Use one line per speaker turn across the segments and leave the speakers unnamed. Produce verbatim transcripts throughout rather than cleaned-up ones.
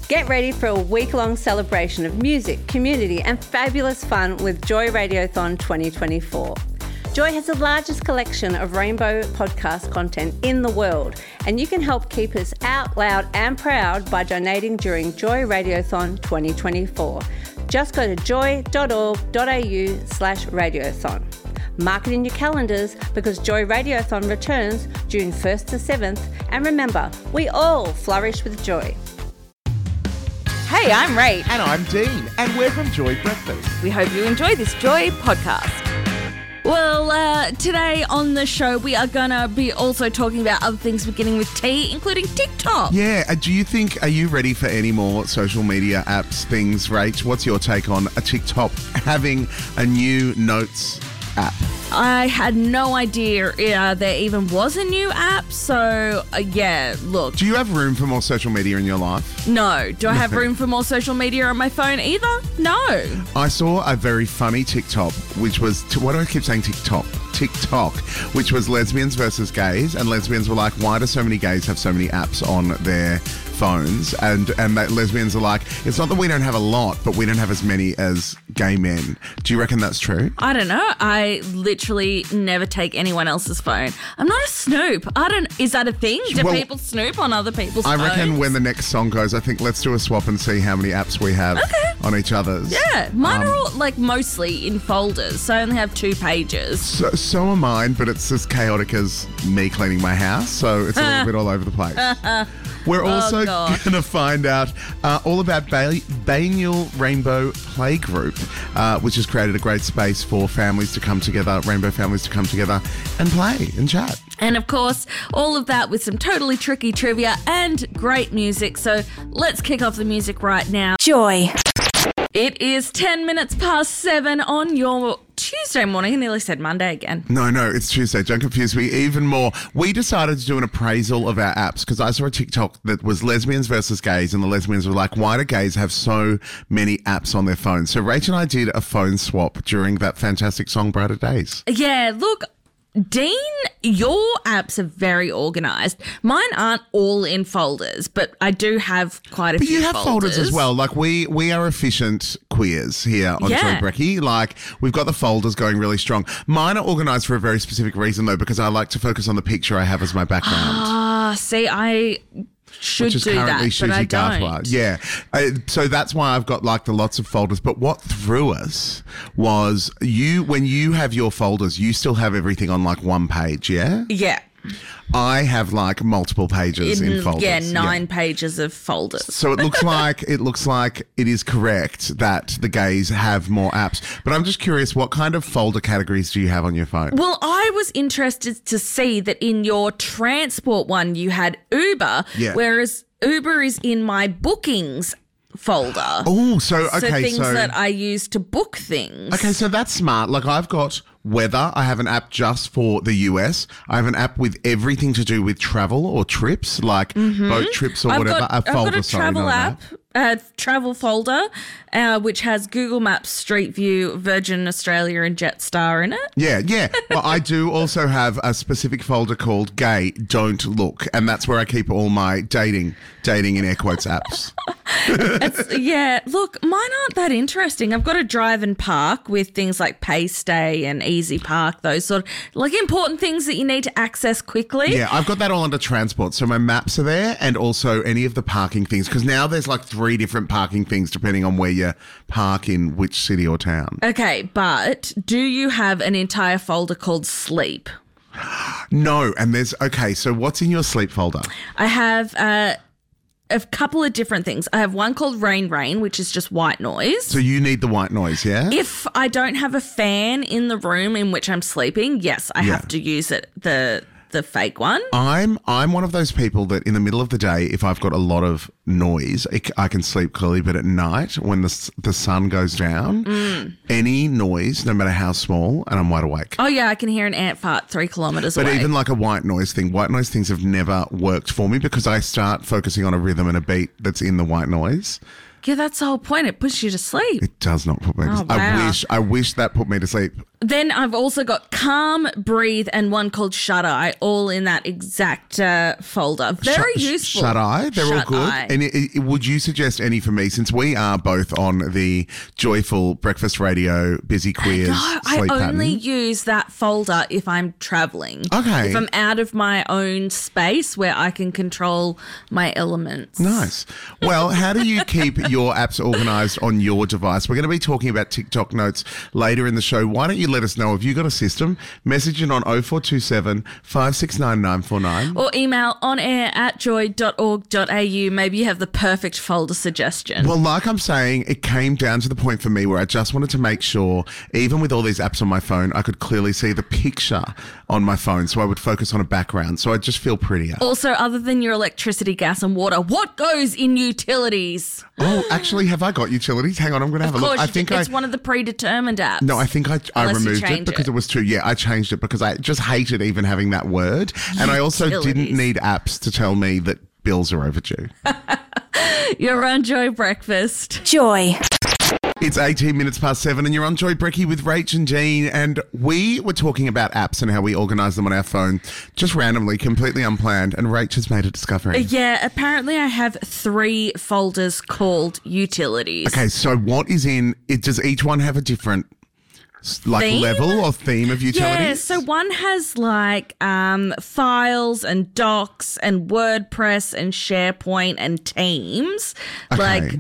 Get ready for a week-long celebration of music, community and fabulous fun with Joy Radiothon twenty twenty-four. Joy has the largest collection of rainbow podcast content in the world, and you can help keep us out loud and proud by donating during Joy Radiothon twenty twenty-four. Just go to joy.org.au slash radiothon. Mark it in your calendars because Joy Radiothon returns June first to seventh, and remember, we all flourish with joy.
Hey, I'm Rach.
And I'm Dean, and we're from Joy Breakfast.
We hope you enjoy this Joy podcast. Well, uh, today on the show, we are going to be also talking about other things beginning with T, including TikTok.
Yeah, uh, do you think, are you ready for any more social media apps things, Rach? What's your take on a TikTok having a new notes app?
I had no idea uh, there even was a new app, so uh, yeah, look.
Do you have room for more social media in your life?
No. Do I have room for more social media on my phone either? No.
I saw a very funny TikTok, which was, why do I keep saying TikTok? TikTok, which was lesbians versus gays, and lesbians were like, why do so many gays have so many apps on their phones? And and that lesbians are like, it's not that we don't have a lot, but we don't have as many as gay men. Do you reckon that's true?
I don't know. I literally never take anyone else's phone. I'm not a snoop. I don't. Is that a thing? Do
well,
people snoop on other people's
I
phones?
I reckon when the next song goes, I think let's do a swap and see how many apps we have
okay.
on each other's.
Yeah, mine
um,
are all like mostly in folders, so I only have two pages.
So, so are mine, but it's as chaotic as me cleaning my house, so it's a little bit all over the place. We're also
oh,
going to find out uh, all about ba- Banyule Rainbow Playgroup, uh, which has created a great space for families to come together, rainbow families to come together and play and chat.
And of course, all of that with some totally tricky trivia and great music. So let's kick off the music right now.
Joy.
It is ten minutes past seven on your Tuesday morning. I nearly said Monday again.
No, no, it's Tuesday. Don't confuse me even more. We decided to do an appraisal of our apps because I saw a TikTok that was lesbians versus gays, and the lesbians were like, why do gays have so many apps on their phones? So Rach and I did a phone swap during that fantastic song Brighter Days.
Yeah, look, Dean, your apps are very organised. Mine aren't all in folders, but I do have quite a
but
few
you have
folders.
folders as well. Like we we are efficient queers here on
Yeah.
Joy Brecky. Like we've got the folders going really strong. Mine are organised for a very specific reason though, because I like to focus on the picture I have as my background.
Ah, see, I should
which is
do
currently
that, but I
Susie Garthwa.
don't.
Yeah. Uh, so that's why I've got like the lots of folders. But what threw us was you, when you have your folders, you still have everything on like one page, yeah?
Yeah.
I have like multiple pages in, in folders.
Yeah, nine yeah. pages of folders.
So it looks like it looks like it is correct that the gays have more apps. But I'm just curious, what kind of folder categories do you have on your phone?
Well, I was interested to see that in your transport one you had Uber,
yeah.
whereas Uber is in my bookings folder.
Oh, so okay,
so things
so,
that I use to book things.
Okay, so that's smart. Like I've got weather. I have an app just for the U S. I have an app with everything to do with travel or trips, like mm-hmm. boat trips or
I've
whatever.
Got,
a folder,
I've got a
sorry,
travel
not
app, a travel folder, uh, which has Google Maps, Street View, Virgin Australia, and Jetstar in it.
Yeah, yeah. Well, I do also have a specific folder called Gay Don't Look, and that's where I keep all my dating, dating in air quotes apps.
It's, yeah, look, mine aren't that interesting. I've got a drive and park with things like Pay Stay and Easy Park, those sort of like important things that you need to access quickly.
Yeah, I've got that all under transport. So my maps are there and also any of the parking things, because now there's like three different parking things depending on where you park in which city or town.
Okay, but do you have an entire folder called Sleep?
No, and there's, okay, so what's in your sleep folder?
I have uh, a couple of different things. I have one called Rain Rain, which is just white noise.
So you need the white noise, yeah?
If I don't have a fan in the room in which I'm sleeping, yes, I
yeah.
have to use it, the the fake one.
I'm I'm one of those people that in the middle of the day, if I've got a lot of noise, it, I can sleep clearly. But at night, when the the sun goes down,
mm.
any noise, no matter how small, and I'm wide awake.
Oh yeah, I can hear an ant fart three kilometres
but
away.
But even like a white noise thing, white noise things have never worked for me because I start focusing on a rhythm and a beat that's in the white noise.
Yeah, that's the whole point. It puts you to sleep.
It does not put me to
oh,
sleep.
Wow.
I wish I wish that put me to sleep.
Then I've also got Calm, Breathe, and one called Shut Eye, all in that exact uh, folder. Very
Shut,
useful.
Shut Eye, they're
Shut
all good.
Eye.
And it, it, would you suggest any for me, since we are both on the joyful breakfast radio, busy queers,
No, I
sleep
only
pattern?
use that folder if I'm traveling.
Okay.
If I'm out of my own space where I can control my elements.
Nice. Well, how do you keep your apps organised on your device? We're going to be talking about TikTok notes later in the show. Why don't you let us know if you've got a system? Message it on oh four two seven, five six nine, nine four nine.
Or email on air at joy dot org dot a u. Maybe you have the perfect folder suggestion.
Well, like I'm saying, it came down to the point for me where I just wanted to make sure, even with all these apps on my phone, I could clearly see the picture on my phone, so I would focus on a background, so I just feel prettier.
Also, other than your electricity, gas and water, what goes in utilities?
Oh, actually, have I got utilities? Hang on, I'm going to have
Of
a look.
course,
I think
it's
I...
one of the predetermined apps.
No, I think I, I
Unless you
removed it
change
because
it.
it. was too. Yeah, I changed it because I just hated even having that word. And I also didn't
Utilities.
need apps to tell me that bills are overdue.
You're on Joy Breakfast.
Joy.
It's eighteen minutes past seven and you're on Joy Brecky with Rach and Jean, and we were talking about apps and how we organise them on our phone just randomly, completely unplanned, and Rach has made a discovery.
Yeah, apparently I have three folders called utilities.
Okay, so what is in it? Does each one have a different like
Theme?
level or theme of utilities?
Yeah, so one has like um, files and docs and WordPress and SharePoint and Teams,
Okay.
like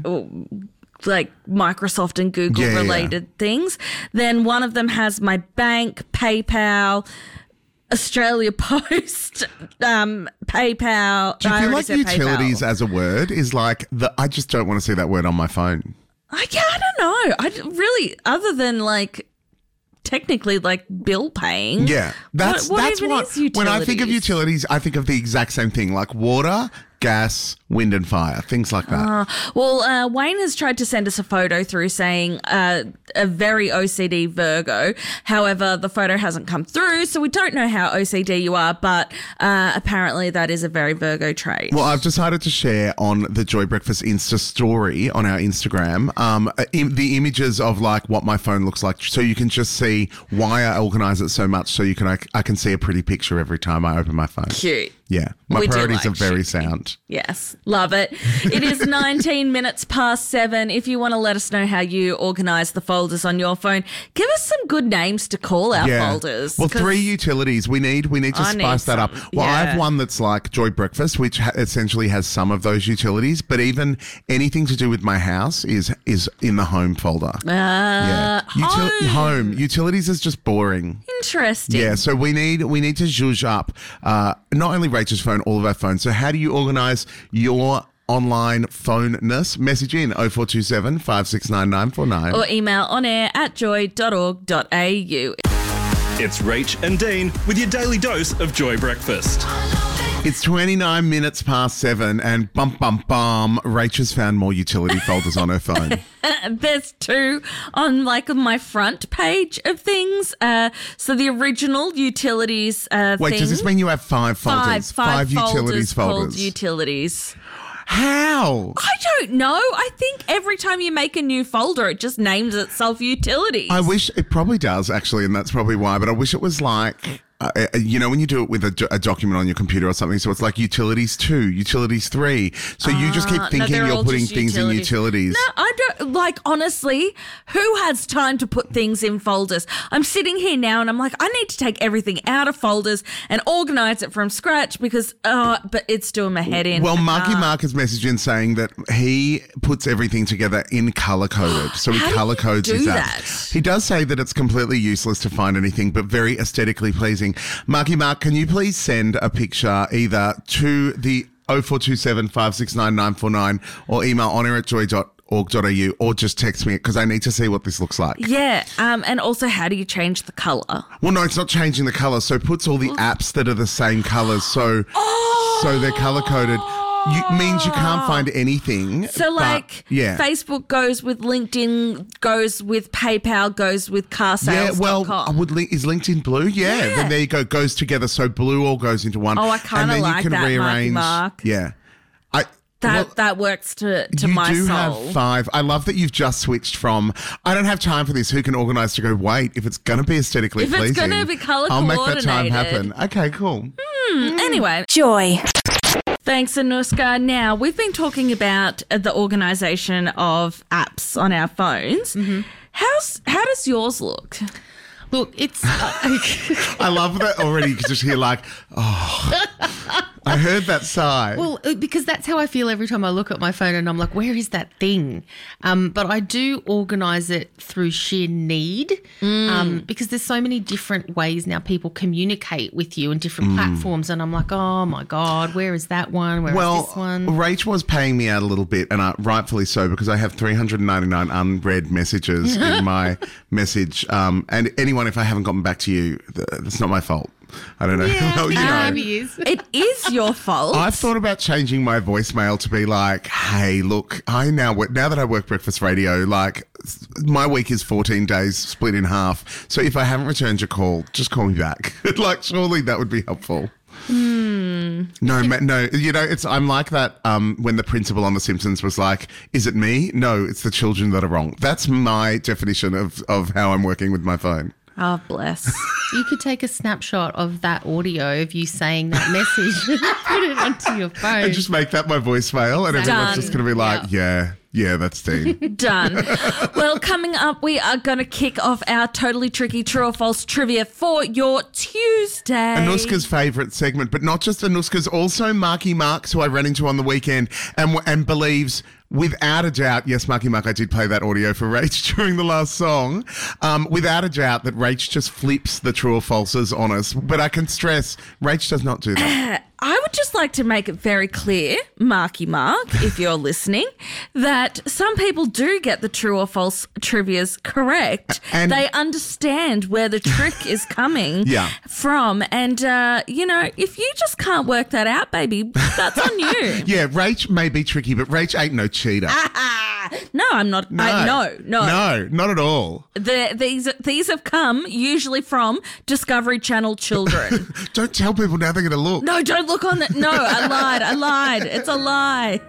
like Microsoft and Google
Yeah, yeah, yeah.
related things. Then one of them has my bank, PayPal, Australia Post, um, PayPal.
Do you
I
feel
already
like
said
utilities
PayPal.
as a word is like the? I just don't want to see that word on my phone.
I, yeah, I don't know. I d- really, other than like technically like bill paying.
Yeah, that's
what, what
that's
even
what.
is utilities?
When I think of utilities, I think of the exact same thing, like water, gas, wind and fire, things like that.
Well, uh, Wayne has tried to send us a photo through saying uh, a very O C D Virgo. However, the photo hasn't come through, so we don't know how O C D you are, but uh, apparently that is a very Virgo trait.
Well, I've decided to share on the Joy Breakfast Insta story on our Instagram um, im- the images of like what my phone looks like, so you can just see why I organise it so much. So you can I, I can see a pretty picture every time I open my phone.
Cute.
Yeah, my
We do
priorities
like
are very
shit.
sound.
Yes, love it. It is nineteen minutes past seven. If you want to let us know how you organise the folders on your phone, give us some good names to call our folders.
Well,
'cause
three utilities. We need we need to
I need
spice that up.
some,
Well, I have
yeah.
one that's like Joy Breakfast, which ha- essentially has some of those utilities, but even anything to do with my house is is in the home folder.
Uh,
yeah,
home.
home utilities is just boring.
Interesting.
Yeah, so we need we need to zhuzh up uh, not only Rachel's phone, all of our phones. So how do you organise your online phone-ness? Message in oh four two seven, five six nine, nine four nine.
Or email on air at joy dot org dot a u.
It's Rach and Dean with your daily dose of Joy Breakfast.
It's twenty-nine minutes past seven and bum bum bum, Rachel's found more utility folders on her phone.
There's two on like my front page of things. Uh, so the original utilities uh,
Wait,
thing.
does this mean you have five
five,
folders?
five,
utilities
folders called
folders.
utilities.
How?
I don't know. I think every time you make a new folder, it just names itself utilities.
I wish it probably does actually, and that's probably why. But I wish it was like, uh, uh, you know, when you do it with a, do- a document on your computer or something. So it's like utilities two, utilities three. So you just keep
Uh, no,
thinking
they're
you're
all
putting
just
things in utilities.
No, I don't. Like, honestly, who has time to put things in folders? I'm sitting here now and I'm like, I need to take everything out of folders and organize it from scratch because, uh, but it's doing my head in.
Well, Marky
Uh,
Mark has messaged in saying that he puts everything together in color coded. So he
How do
color
you
codes
do
his
that?
apps. He does say that it's completely useless to find anything, but very aesthetically pleasing. Marky Mark, can you please send a picture either to the oh four two seven, five six nine, nine four nine or email on air at joy dot org dot a u or just text me because I need to see what this looks like.
Yeah. Um, and also, how do you change the color?
Well, no, it's not changing the color. So it puts all the apps that are the same colors. So, so they're color coded. You, means you can't find anything.
So,
but,
like,
yeah.
Facebook goes with LinkedIn, goes with PayPal, goes with car
Yeah,
sales.
well, I would link, is LinkedIn blue? Yeah.
Yeah.
Then there you go, goes together. So blue all goes into one.
Oh, I
And
kinda
then
like
you can
that, Marky
rearrange.
Mark.
Yeah. I
That
Well,
that works to, to
you
my
do
soul.
have five. I love that you've just switched from, I don't have time for this, who can organise, to go, wait, if it's going to be aesthetically
If it's
pleasing,
gonna be colour
I'll make that time
coordinated.
happen. Okay, cool.
Mm, Anyway,
Joy.
thanks, Anuska. Now, we've been talking about uh, the organisation of apps on our phones.
Mm-hmm.
How's How does yours look?
Look, it's.
I love that already. You can just hear like, oh, I heard that sigh.
Well, uh, because that's how I feel every time I look at my phone and I'm like, where is that thing? Um, but I do organise it through sheer need um, because there's so many different ways now people communicate with you and different platforms. And I'm like, oh, my God, where is that one? Where is
Well,
this one?
Rach was paying me out a little bit, and uh, rightfully so, because I have three hundred ninety-nine unread messages in my message. Um, and anyone, if I haven't gotten back to you, th- that's not my fault. I don't know. Well, you know.
Maybe is.
It is your fault.
I've thought about changing my voicemail to be like, hey, look, I now work, now that I work breakfast radio, like my week is fourteen days split in half. So if I haven't returned your call, just call me back. Like, surely that would be helpful.
Hmm.
No, ma- no, you know, it's I'm like that um, when the principal on The Simpsons was like, is it me? No, it's the children that are wrong. That's my definition of, of how I'm working with my phone.
Oh, bless.
You could take a snapshot of that audio of you saying that message and put it onto your phone.
And just make that my voicemail, and everyone's
Done.
just going to be like, yeah, yeah, that's Dean.
Done. Well, coming up, we are going to kick off our totally tricky true or false trivia for your Tuesday.
Anuska's favourite segment, but not just Anuska's, also Marky Marks, who I ran into on the weekend and and believes, without a doubt, yes, Marky Mark, I did play that audio for Rach during the last song, um, without a doubt that Rach just flips the true or falses on us. But I can stress, Rach does not do that.
I would just like to make it very clear, Marky Mark, if you're listening, that some people do get the true or false trivias correct.
And-
they understand where the trick is coming
Yeah.
from. And, uh, you know, if you just can't work that out, baby, that's on you.
Yeah, Rach may be tricky, but Rach ain't no cheater.
No, I'm not. No, I, no, no.
No, not at all.
The, these these have come usually from Discovery Channel children.
Don't tell people now they're going to look.
No, don't look on that. No, I lied. I lied. It's a lie.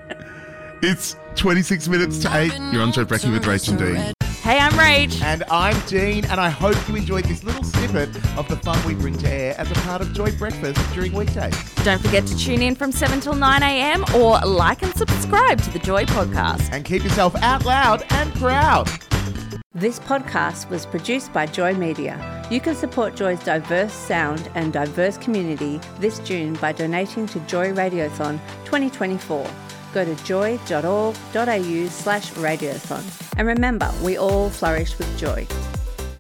It's twenty-six minutes to eight. You're on Joe Brecky with Rach and Dean.
Hey, I'm Rach.
And I'm Dean, and I hope you enjoyed this little snippet of the fun we bring to air as a part of Joy Breakfast during weekdays.
Don't forget to tune in from seven till nine a.m. or like and subscribe to the Joy Podcast.
And keep yourself out loud and proud.
This podcast was produced by Joy Media. You can support Joy's diverse sound and diverse community this June by donating to Joy Radiothon twenty twenty-four. Go to joy.org.au slash radiothon. And remember, we all flourish with joy.